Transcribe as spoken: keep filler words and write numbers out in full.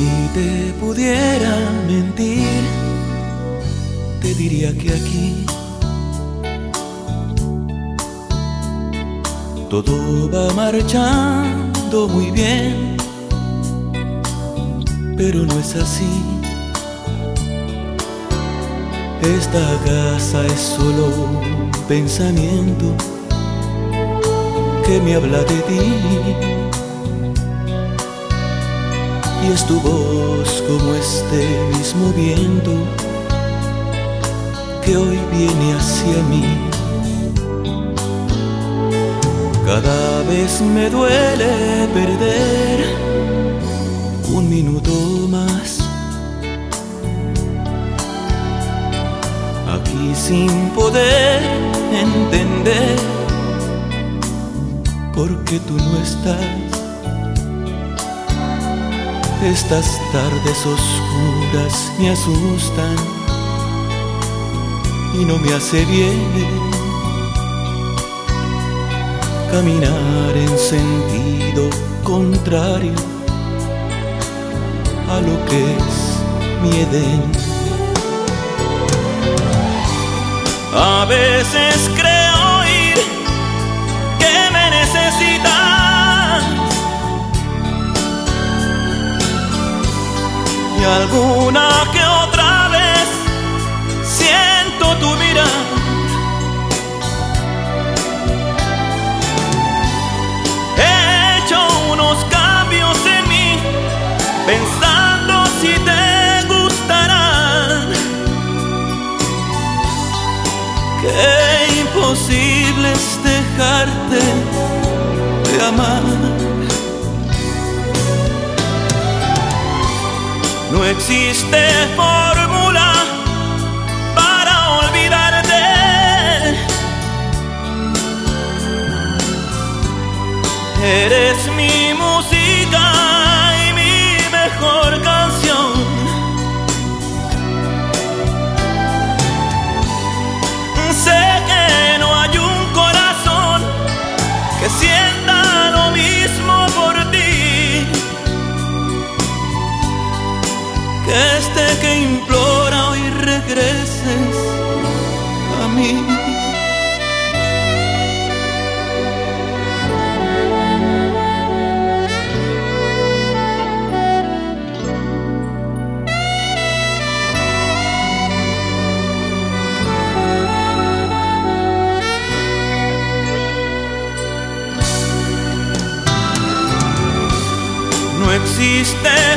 te pudiera mentir, te diría que aquí todo va marchando muy bien, pero no es así. Esta casa es solo un pensamiento que me habla de ti, y es tu voz como este mismo viento que hoy viene hacia mí. Cada vez me duele perder un minuto más aquí sin poder entender por qué tú no estás. Estas tardes oscuras me asustan y no me hace bien caminar en sentido contrario a lo que es mi Edén. A veces creo oír que me necesitas, y alguna que otra vez siento tu mirar. He hecho unos cambios en mí, pensando si te gustarán. Qué imposible es dejarte de amar. No existe fórmula para olvidarte. Eres mi música y mi mejor canción. Sé que no hay un corazón que sienta lo mismo por ti, que este que implora hoy regreses a mí. No existe